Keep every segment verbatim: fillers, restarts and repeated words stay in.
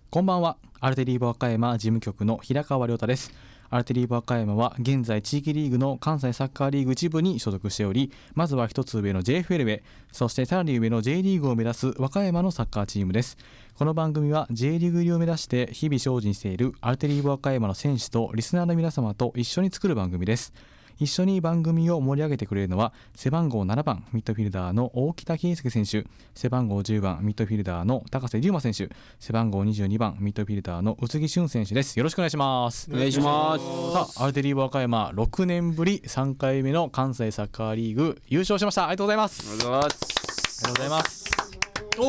こんばんは。アルテリーボ和歌山事務局の平川亮太です。アルテリーボ和歌山は現在地域リーグの関西サッカーリーグ一部に所属しており、まずは一つ上の ジェイエフエル へ、そしてさらに上の J リーグを目指す和歌山のサッカーチームです。この番組は J リーグ入りを目指して日々精進しているアルテリーボ和歌山の選手とリスナーの皆様と一緒に作る番組です。一緒に番組を盛り上げてくれるのは背番号ななばんミッドフィルダーの大北圭介選手、背番号じゅうばんミッドフィルダーの高瀬龍馬選手、背番号にじゅうにばんミッドフィルダーの宇津木俊選手です。よろしくお願いします。 お願いします。 さあ、アルテリーボ和歌山ろくねんぶりさんかいめの関西サッカーリーグ優勝しました。ありがとうございます。 ありがとうございます。 ありがとうございます。 お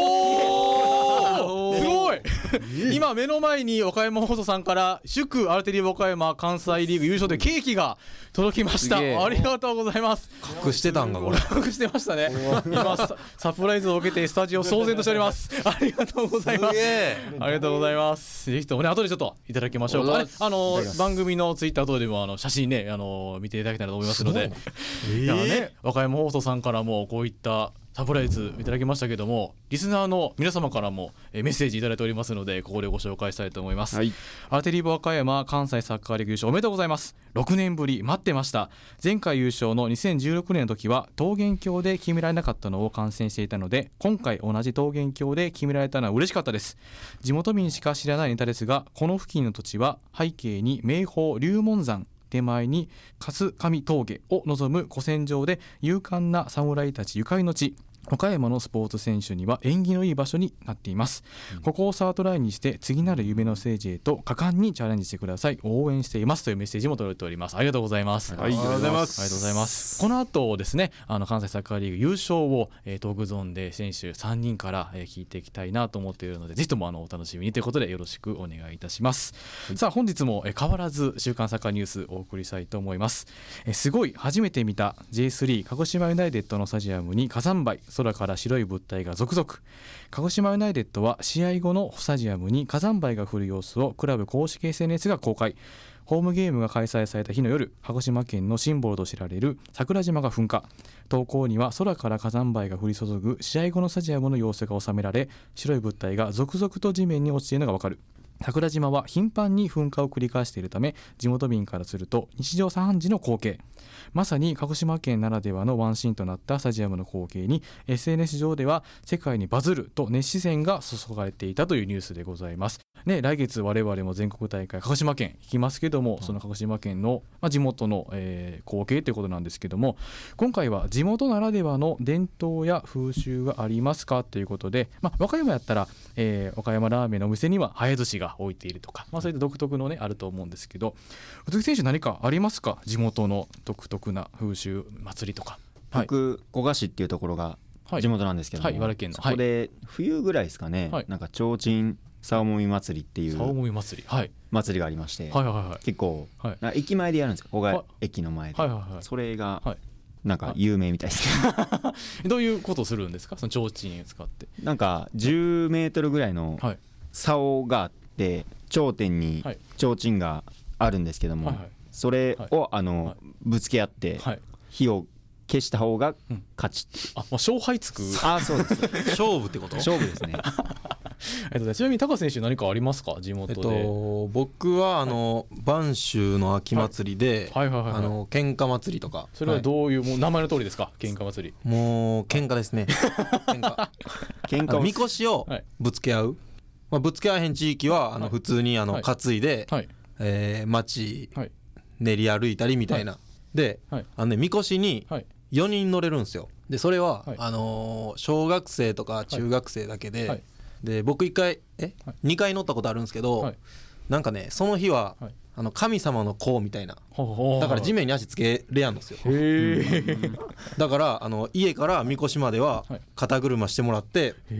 おー、すごい今目の前に岡山放送さんから祝アルテリーボ和歌山関西リーグ優勝というケーキが届きました。ありがとうございます。 隠してたんかこれ。 隠してましたね。今 サ, サプライズを受けてスタジオ騒然としております。ありがとうございます。ありがとうございます。ぜひともね、後でちょっといただきましょうか。あ, あの番組のツイッター等でもあの写真ね、あの見ていただけたらと思いますので、いやね、和歌山放送さんからもこういったサプライズいただきましたけども、リスナーの皆様からもメッセージいただいておりますので、ここでご紹介したいと思います、はい、アルテリーボ和歌山関西サッカーリーグ優勝おめでとうございます。ろくねんぶり、待ってました。前回優勝のにせんじゅうろくねんの時は桃源郷で決められなかったのを観戦していたので、今回同じ桃源郷で決められたのは嬉しかったです。地元民しか知らないネタですが、この付近の土地は背景に名峰龍門山、手前に春上峠を望む古戦場で勇敢な侍たちゆかりの地、岡山のスポーツ選手には縁起のいい場所になっています、うん、ここをスタートラインにして次なる夢のステージへと果敢にチャレンジしてください。応援していますというメッセージも届いております。ありがとうございます。 はい、ありがとうございます。 ありがとうございます。この後ですね、あの関西サッカーリーグ優勝を、えー、トークゾーンで選手さんにんから、えー、聞いていきたいなと思っているので、ぜひともあのお楽しみにということでよろしくお願いいたします、はい、さあ本日も、えー、変わらず週刊サッカーニュースお送りしたいと思います、えー、すごい初めて見た ジェイスリー 鹿児島ユナイテッドのスタジアムに火山灰、空から白い物体が続々。鹿児島ユナイテッドは試合後のスタジアムに火山灰が降る様子をクラブ公式 エスエヌエス が公開。ホームゲームが開催された日の夜、鹿児島県のシンボルと知られる桜島が噴火。投稿には空から火山灰が降り注ぐ試合後のスタジアムの様子が収められ、白い物体が続々と地面に落ちているのがわかる。桜島は頻繁に噴火を繰り返しているため、地元民からすると日常茶飯事の光景。まさに鹿児島県ならではのワンシーンとなったスタジアムの光景に エスエヌエス 上では世界にバズると熱視線が注がれていたというニュースでございますね。来月我々も全国大会鹿児島県行きますけども、その鹿児島県の、まあ、地元の、えー、光景ということなんですけども、今回は地元ならではの伝統や風習がありますかということで、まあ、和歌山やったら、えー、和歌山ラーメンのお店には早寿司が置いているとか、まあ、そういった独特のねあると思うんですけど、宇津木選手何かありますか？地元の独特な風習祭りとか。 僕、古賀市っていうところが地元なんですけども、 はいはい、茨城県のそこで冬ぐらいですかね、はい、なんか提灯竿もみ祭りっていう竿もみ祭り、はい、 祭りがありまして、 はいはいはい、 結構、 はい、 駅前でやるんですよ。古賀駅の前で、はいはいはい、それがなんか有名みたいですね。どういうことをするんですか？その提灯を使って。 なんかじゅうメートルぐらいの竿があって頂点に提灯があるんですけども、はいはい、それをあの、はい、ぶつけ合って火を消した方が勝ちっていう、 うん、あ、まあ、勝敗つく。 あ、そうです勝負ってこと？ 勝負ですね。 えっと、ちなみに高選手何かありますか？地元で。 えっと、僕はあの、はい、播州の秋祭りで、はいはいはいはい、あの喧嘩祭りとか。 それはどういう、はい、もう名前の通りですか？喧嘩祭り。 もう喧嘩ですね。喧嘩喧嘩をみこしをぶつけ合う、まあ、ぶつけ合えへん地域はあの、はい、普通にあの、はい、担いで、はい、えー、町練り歩いたりみたいな、はい、で、はい、あのね、みこしによにん乗れるんですよ。でそれは、はい、あのー、小学生とか中学生だけで、はい、で僕いっかいえ、はい、にかい乗ったことあるんですけど、はい、なんかねその日は、はい、あの神様の子みたいな、だから地面に足つけれやんですよ。へだからあの家からみこしまでは肩車してもらって、はい、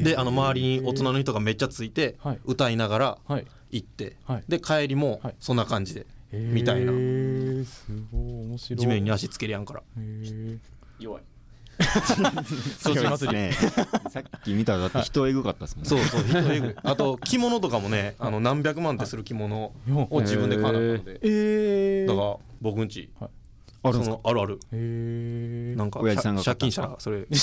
であの周りに大人の人がめっちゃついて、はい、歌いながら行って、はい、で帰りもそんな感じで、はい、みたいな。 すごい面白い。 地面に足つけれやんから。 へ弱い。 そうしますね。さっき見たらだって人エグかったですもんね。 そうそう、人エグい。あと着物とかもね、あの何百万ってする着物を自分で買わなかったので、だから僕んちあるんですか？あるある。 へなんか親父さんが借金したらそれ売って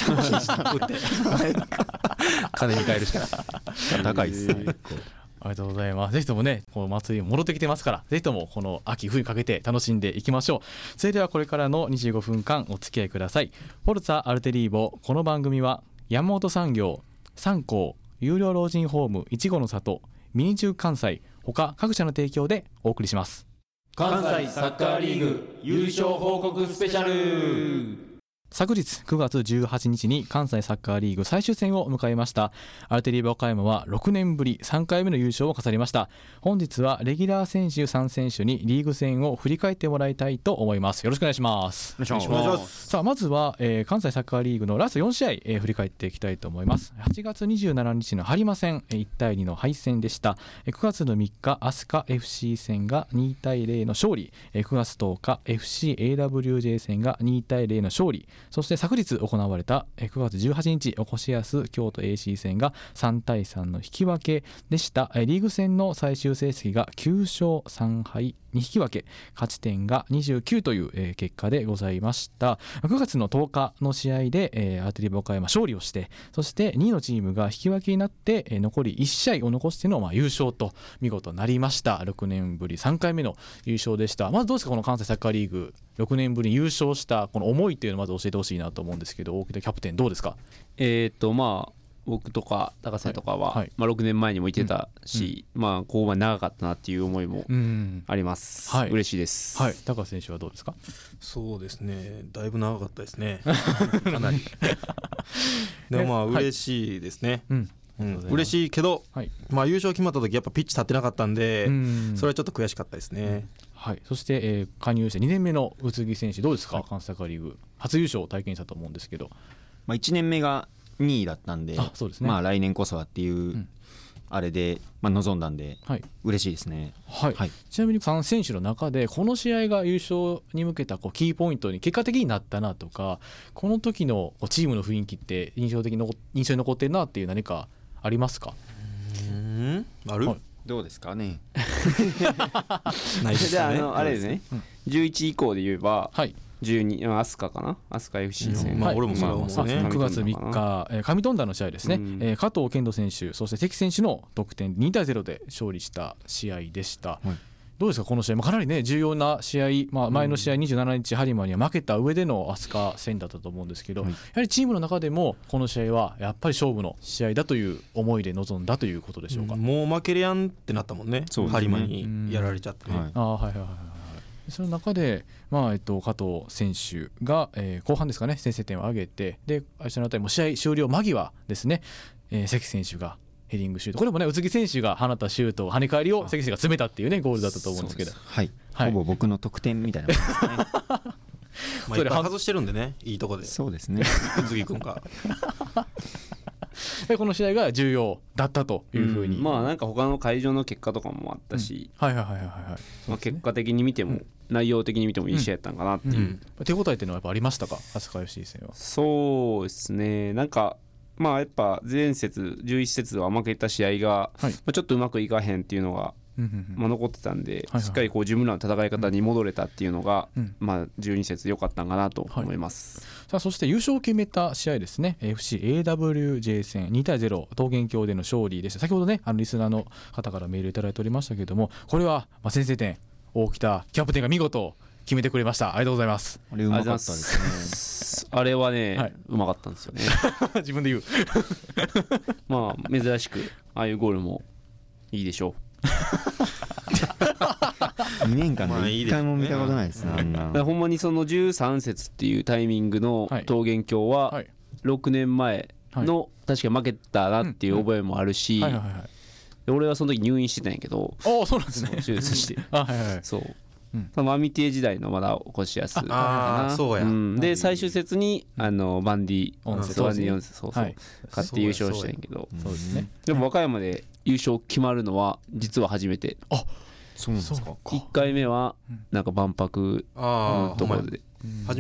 金に換えるしかない。 高いですね。 ありがとうございます。ぜひともね、この祭り戻ってきてますから、ぜひともこの秋冬かけて楽しんでいきましょう。それではこれからのにじゅうごふんかんお付き合いください。フォルツァアルテリーボ。この番組は山本産業、三幸、有料老人ホームいちごの里、ミニチュー関西他各社の提供でお送りします。 関西サッカーリーグ優勝報告スペシャル。 昨日くがつじゅうはちにちに関西サッカーリーグ最終戦を迎えました。アルテリーボ岡山はろくねんぶりさんかいめの優勝を飾りました。本日はレギュラー選手さん選手にリーグ戦を振り返ってもらいたいと思います。よろしくお願いします。 お願いします。 さあまずは、えー、関西サッカーリーグのラストよんしあい、えー、振り返っていきたいと思います。はちがつにじゅうしちにちの播磨戦、いちたいにの敗戦でした。くがつのみっか飛鳥 エフシー 戦がにたいぜろの勝利、くがつとおか エフシーエーダブリュージェー 戦がにたいぜろの勝利、そして昨日行われたくがつじゅうはちにちおこしやす京都 エーシー 戦がさんたいさんの引き分けでした。リーグ戦の最終成績がきゅうしょうさんはいに引き分け、勝ち点がにじゅうきゅうという結果でございました。くがつのとおかの試合でアルテリーボ岡山勝利をして、そしてにいのチームが引き分けになって残りいちしあいを残しての優勝と見事なりました。ろくねんぶりさんかいめの優勝でした。まずどうですか、この関西サッカーリーグろくねんぶりに優勝したこの思いっていうのをまず教えてほしいなと思うんですけど、大木田キャプテンどうですか？ えっとまあ僕とか高瀬とかは、はいはい、まあ、ろくねんまえにもいてたし、うん、まあここまで長かったなっていう思いもあります、うん、はい、嬉しいです、 はい、高瀬選手はどうですか？ そうですね、だいぶ長かったですねかなりでもまあ嬉しいですね、はい、うんうん、嬉しいけど、はい、まあ、優勝決まった時やっぱピッチ立ってなかったんで、うん、それはちょっと悔しかったですね、うん、 はい、そして、えー、加入してにねんめの宇津木選手どうですか？はい、関西サッカーリーグ初優勝を体験したと思うんですけど、 まあ、いちねんめがにいだったんで、 あ、そうですね、 まあ、来年こそはっていう、うん、あれで、まあ、臨んだんで、はい、嬉しいですね、 はいはい、ちなみにさん選手の中でこの試合が優勝に向けたこうキーポイントに結果的になったなとか、この時のこうチームの雰囲気って印象的に印象に残ってるなっていう何かありますか？ うーん、ある、はい、 どうですかねないですかね。じゃあ、あのあれですね、うん、じゅういち以降で言えば、はい、じゅうに飛鳥かな、飛鳥 エフシー 戦、 まあ、俺もそれは思うね。 くがつみっか、えー、上富田の試合ですね、うん、えー、加藤健人選手そして関選手の得点にたいぜろで勝利した試合でした、はい、どうですかこの試合、まあ、かなりね重要な試合、まあ、前の試合にじゅうしちにち播磨には負けた上での飛鳥戦だったと思うんですけど、はい、やはりチームの中でもこの試合はやっぱり勝負の試合だという思いで臨んだということでしょうか？ うん、もう負けれやんってなったもんね、播磨、ね、にやられちゃってね、はい、 あ、はいはいはいはい。その中で、まあえっと、加藤選手が、えー、後半ですかね先制点を挙げて、でそのあたりも試合終了間際ですね、えー、関選手がヘディングシュート、これもね宇津木選手が放ったシュート跳ね返りを関選手が詰めたっていうねゴールだったと思うんですけど、 はい、はい、ほぼ僕の得点みたいなもんですねまあいっぱい外してるんでね、いいとこで。 そうですね宇津木君がでこの試合が重要だったというふうに、 うん、まあなんか他の会場の結果とかもあったし、 うん、はいはいはいはいはい、 まあ、結果的に見ても、うん、内容的に見てもいい試合やったんかなっていう、うんうん、手応えっていうのはやっぱありましたか？飛鳥 エフシー 戦は。 そうですね、なんかまあやっぱ前節じゅういち節は負けた試合が、はい、まあ、ちょっとうまくいかへんっていうのが、うんうんうん、まあ、残ってたんで、はいはい、しっかりこう自分らの戦い方に戻れたっていうのが、うん、まあ、じゅうに節良かったんかなと思います、 はい、さあそして優勝を決めた試合ですね、 エフシーエーダブリュージェー 戦にたいぜろ桃源郷での勝利でした。先ほどねあのリスナーの方からメールいただいておりましたけれども、これはまあ先制点大北キャプテンが見事決めてくれました。ありがとうございます。 あれうまかったですねあれはね、はい、うまかったんですよね自分で言うまあ珍しくああいうゴールもいいでしょうにねんかんでいっかいも見たことないですね、あんな。 ほんまにそのじゅうさん節っていうタイミングの桃源郷はろくねんまえの確か負けたなっていう覚えもあるし、俺はその時入院してたんやけど、 ああそうなんですね、 手術してあ、はいはい、 そう、うん、そのアミティ時代のまだ起こしやすかな。 あそうや、うん、 で最終節にあのバンディオンセ、バンディオンセ、そうそう、はい、勝って優勝したんやけど、 そうですね。 でも和歌山で優勝決まるのは実は初めて。 あ、そうなんですか。 いっかいめはなんか万博のところで、 初めて。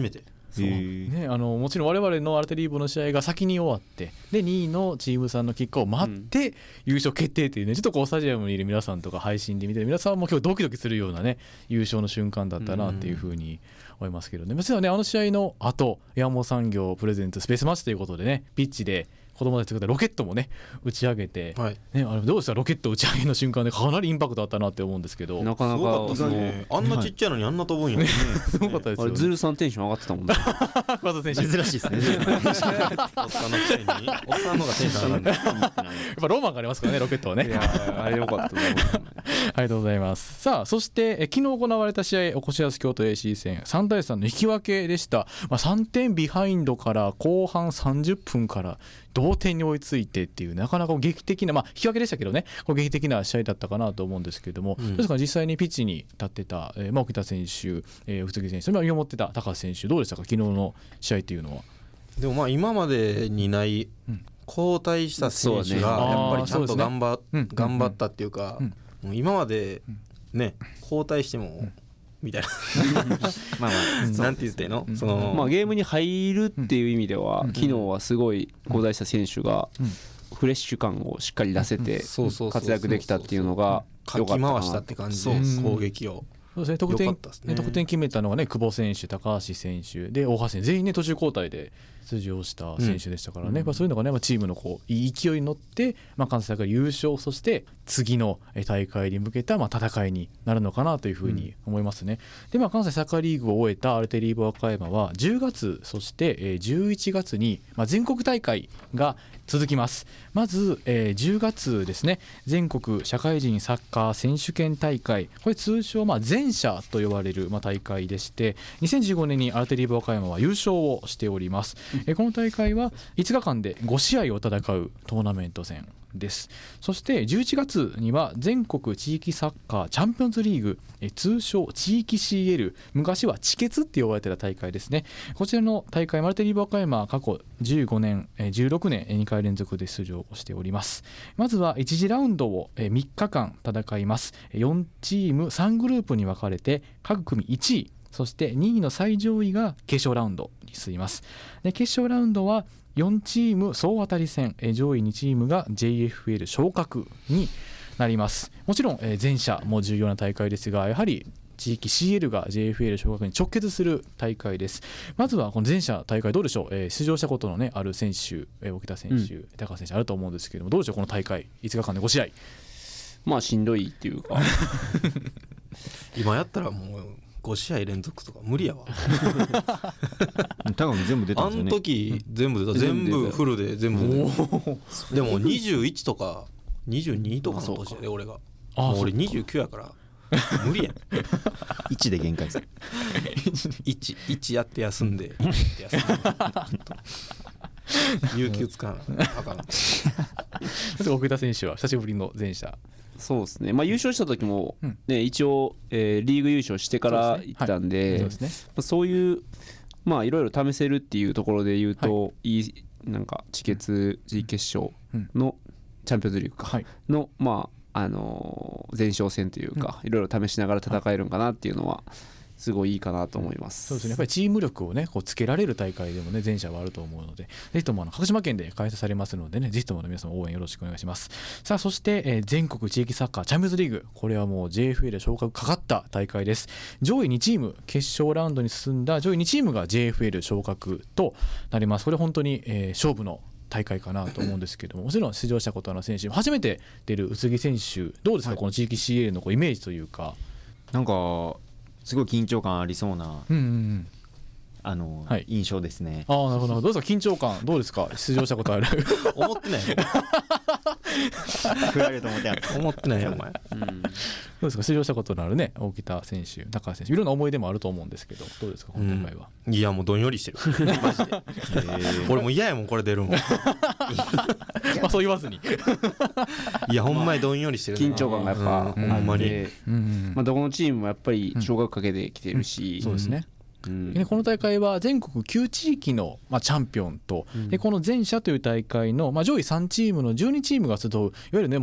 そうね、あのもちろん我々のアルテリーボの試合が先に終わってでにいのチームさんの結果を待って優勝決定っていうね、ちょっとこうスタジアムにいる皆さんとか配信で見てる皆さんも今日ドキドキするようなね優勝の瞬間だったなっていうふうに思いますけどね。実はねあの試合の後山本産業プレゼントスペースマッチということでねピッチで子供たちがロケットもね打ち上げて、はいね、あれどうですかロケット打ち上げの瞬間でかなりインパクトあったなって思うんですけど、 なかなかすごかったですね。あんなちっちゃいのにあんな飛ぶんやね、 すごかったですよね。 あれズルさんテンション上がってたもんね桑田選手珍しいですねおっさんのくせにおっさんのがテンション上がるやっぱロマンがありますからねロケットはね。いやあれよかったと思うありがとうございます。さあそしてえ昨日行われた試合おこしやす京都 エーシー 戦さんたいさんの引き分けでした、まあ、さんてんビハインドから後半さんじゅっぷんから同点に追いついてっていうなかなか劇的な、まあ、引き分けでしたけどねこう劇的な試合だったかなと思うんですけれども、うん、ですから実際にピッチに立ってた、えーまあ、沖田選手、えー、宇津木選手、見守ってた高橋選手どうでしたか昨日の試合っていうのは。 でもまあ今までにない交代した選手がやっぱりちゃんと頑張、ね、頑張ったっていうか、うんうん、もう今までね交代しても、うんみたいなまあまあなんて言ってんの、そのまあゲームに入るっていう意味では、昨日はすごい交代した選手がフレッシュ感をしっかり出せて活躍できたっていうのがかき回したって感じで攻撃を。 そうですね、得点、ね、得点決めたのがね久保選手、高橋選手で大橋選手全員ね途中交代で出場した選手でしたからね、うん、そういうのがね、まあ、チームのこういい勢いに乗って、まあ、関西大会優勝そして次の大会に向けたまあ戦いになるのかなというふうに思いますね、うん、で、まあ、関西サッカーリーグを終えたアルテリーボ和歌山はじゅうがつそしてじゅういちがつにまあ全国大会が続きます。まず、えー、じゅうがつですね、全国社会人サッカー選手権大会、これ通称まあ全社と呼ばれるまあ大会でして、にせんじゅうごねんにアルテリーボ和歌山は優勝をしております、うんえー、この大会はいつかかんでごしあいを戦うトーナメント戦です。そしてじゅういちがつには全国地域サッカーチャンピオンズリーグ、え通称地域 シーエル、 昔は地決って呼ばれていた大会ですね。こちらの大会アルテリーボ和歌山は過去じゅうごねんじゅうろくねんにかい連続で出場しております。まずはいち次ラウンドをみっかかん戦います。よんチームさんグループに分かれて各組いちいそしてにいの最上位が決勝ラウンドに進みます。で決勝ラウンドはよんチーム総当たり戦、上位にチームが ジェイエフエル 昇格になります。もちろん全社も重要な大会ですが、やはり地域 シーエル が ジェイエフエル 昇格に直結する大会です。まずはこの全社大会どうでしょう、えー、出場したことの、ね、ある選手、えー、沖田選手、うん、高橋選手あると思うんですけれども、どうでしょうこの大会いつかかんでごしあい。 まあしんどいっていうか今やったらもうごしあい連続とか無理やわ多分全部出たんですよね。 あの時全部出た、全部フルで全部出たでもにじゅういちとかにじゅうにとかの年で俺がもう俺にじゅうきゅうやから無理やんいちで限界ですいち, いちやって休んでやって休んで有給使わなあかん奥田選手は久しぶりの全社。 そうですね、まあ、優勝した時も、ねうん、一応、えー、リーグ優勝してから行ったんで、そういうまあいろいろ試せるっていうところで言うと、はい、いいなんか地決G決勝のチャンピオンズリーグか、はい、のまああのー、前哨戦というか、いろいろ試しながら戦えるんかなっていうのはすごいいいかなと思います。 そうですね、やっぱりチーム力をねこうつけられる大会でもね前者はあると思うので、ぜひともあの鹿児島県で開催されますのでね、ぜひとも皆さん応援よろしくお願いします。さあそして、えー、全国地域サッカーチャンピオンズリーグ、これはもう ジェイエフエル 昇格かかった大会です。上位にチーム決勝ラウンドに進んだ上位にチームが ジェイエフエル 昇格となります。これ本当に、えー、勝負の大会かなと思うんですけども、もちろん出場したことのある選手、初めて出る宇津木選手どうですか、はい、この地域 シーエル のこうイメージというか。 なんかすごい緊張感ありそうな、うんうんうん、あの、はい、印象ですね。 ああなるほど。どうですか緊張感どうですか、出場したことある思ってない振られると思ってない思ってないよお前、うん、 どうですか出場したことのあるね沖田選手高橋選手いろんな思い出もあると思うんですけど、どうですかこの大会は、 うん、いやもうどんよりしてるマジで俺もう嫌やもんこれ出るもんまあそう言わずにいやほんまにどんよりしてる緊張感がやっぱあって、うんほんまに、 うんまあ、どこのチームもやっぱり昇格かけてきてるし、 うんうん、そうですね、うん、この大会は全国きゅう地域の、まあ、チャンピオンと、うん、でこの全社という大会の、まあ、上位さんチームのじゅうにチームが集ういわゆるねもう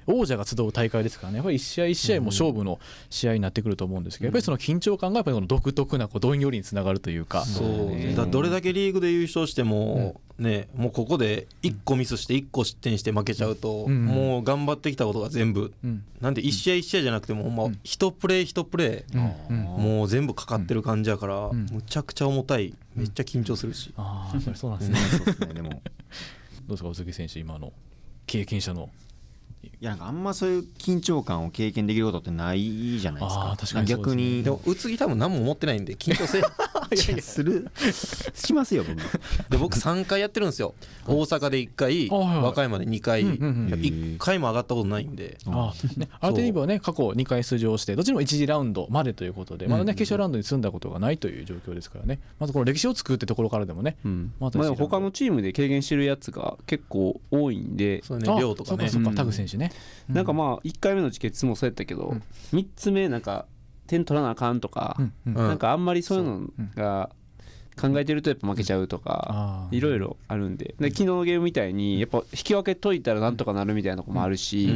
王者が集う大会ですからね、やっぱり一試合一試合も勝負の試合になってくると思うんですけど、やっぱりその緊張感がやっぱりこの独特なこうどんよりにつながるというか、 そうだどれだけリーグで優勝しても、ね、もうここでいっこミスしていっこ失点して負けちゃうと、もう頑張ってきたことが全部、なんでいち試合いち試合じゃなくてもほんまいちプレーいちプレーもう全部かかってる感じやから、むちゃくちゃ重たい、めっちゃ緊張するし。 ああ、そうなんですね。でもどうですか、宇津木選手、今の経験者の。 いやなんかあんまそういう緊張感を経験できることってないじゃないですか。 あ確かにそうですね。 逆にでも宇津木多分何も思ってないんで緊張せするしますよ僕。 で僕さんかいやってるんですよ。大阪でいっかい、和歌山でにかい、いっかいも上がったことないんで。 あね、アルテリーブはね過去にかい出場してどっちもいち次ラウンドまでということで、まだね決勝ラウンドに進んだことがないという状況ですからね。まずこの歴史を作ってところからでもね、 うんまあ、他のチームで経験してるやつが結構多いんで、 そうね、量とかね、 そうかそうか、タグ選手ね、 うん、なんかまあいっかいめの自決もそうやったけど、うん、みっつめなんか点取らなあかんとか、うんうん、なんかあんまりそういうのが考えてるとやっぱ負けちゃうとかいろいろあるんで、で昨日のゲームみたいにやっぱ引き分けといたらなんとかなるみたいなとこもあるし、うん、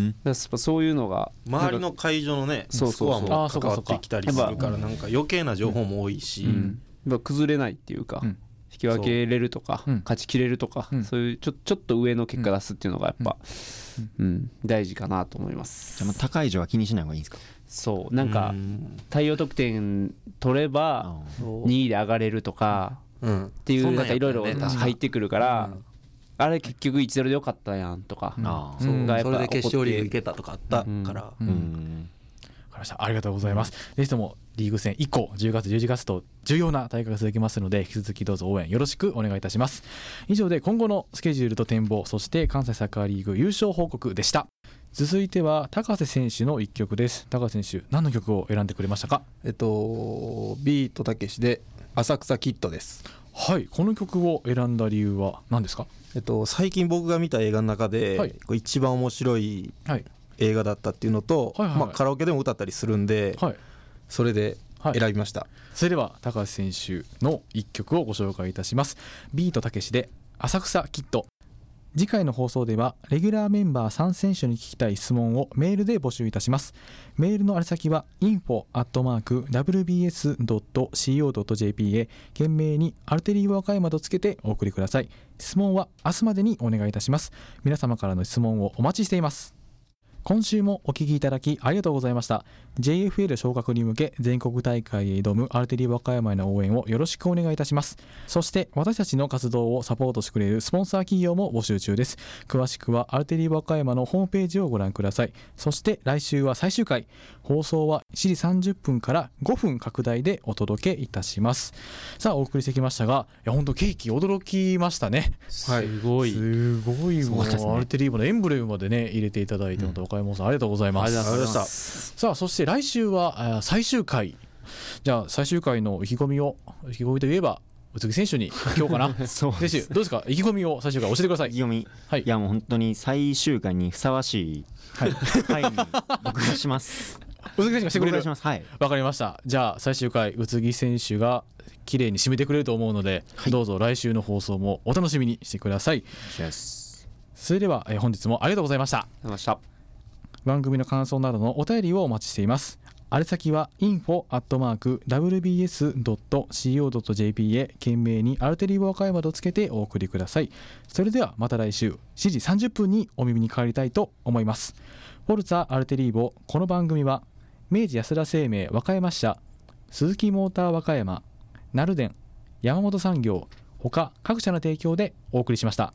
だからそういうのが周りの会場のねスコアも関わってきたりするからなんか余計な情報も多いし、 うんうん、崩れないっていうか、うん、引き分けれるとか勝ちきれるとか、うん、そういうちょ、ちょっと上の結果出すっていうのがやっぱ、うんうん、大事かなと思います。 じゃあ高い以上は気にしない方がいいんですか。 そうなんか対応得点取ればにいで上がれるとかっていうなんかいろいろ入ってくるから、あれ結局 いちたいゼロ でよかったやんとか、 それで決勝リーグ行けたとかあったから。 ありがとうございます。ぜひともリーグ戦以降じゅうがつじゅういちがつと重要な大会が続きますので引き続きどうぞ応援よろしくお願いいたします。以上で今後のスケジュールと展望、そして関西サッカーリーグ優勝報告でした。続いては高瀬選手の一曲です。高瀬選手何の曲を選んでくれましたか。 えっとビートたけしで浅草キッドです。 はい、この曲を選んだ理由は何ですか。 えっと最近僕が見た映画の中で、はい、一番面白い映画だったっていうのと、はいはいはい、まあ、カラオケでも歌ったりするんで、はい、それで選びました、はい、 それでは高橋選手の一曲をご紹介いたします。ビートたけしで浅草キッド。次回の放送ではレギュラーメンバーさん選手に聞きたい質問をメールで募集いたします。メールの宛先は インフォ アットマーク ダブリュービーエス ドット シーオー ドット ジェーピー へ懸命にアルテリー和歌山とつけてお送りください。質問は明日までにお願いいたします。皆様からの質問をお待ちしています。今週もお聞きいただきありがとうございました。 ジェイエフエル 昇格に向け全国大会へ挑むアルテリー和歌山への応援をよろしくお願いいたします。そして私たちの活動をサポートしてくれるスポンサー企業も募集中です。詳しくはアルテリー和歌山のホームページをご覧ください。そして来週は最終回、放送はしちじさんじゅっぷんからごふん拡大でお届けいたします。さあお送りしてきましたが、いや本当ケーキ驚きましたね。 はい、すごいすごいもう、ね、アルテリーのエンブレムまでね入れていただいて、本当岡山さんありがとうございます。 ありがとうございました。 さあそして来週は最終回、じゃあ最終回の意気込みを、意気込みといえば宇津木選手に今日かなそうです。どうですか、意気込みを最終回教えてください。 意気込み、はい、いやもう本当に最終回にふさわしい回に僕がします宇津木選手がしてくれる。わ、 はい、 かりました。じゃあ最終回宇津木選手が綺麗に締めてくれると思うので、はい、どうぞ来週の放送もお楽しみにしてください。それでは本日もありがとうございました。ありがとうございました。番組の感想などのお便りをお待ちしています。宛先は インフォ アットマーク ダブリュービーエス ドット シーオー ドット ジェーピー へ懸命にアルテリー和歌山とつけてお送りください。それではまた来週しちじさんじゅっぷんにお耳にかかりたいと思います。フォルツァアルテリーボ。この番組は明治安田生命和歌山支社、鈴木モーター和歌山、ナルデン、山本産業他各社の提供でお送りしました。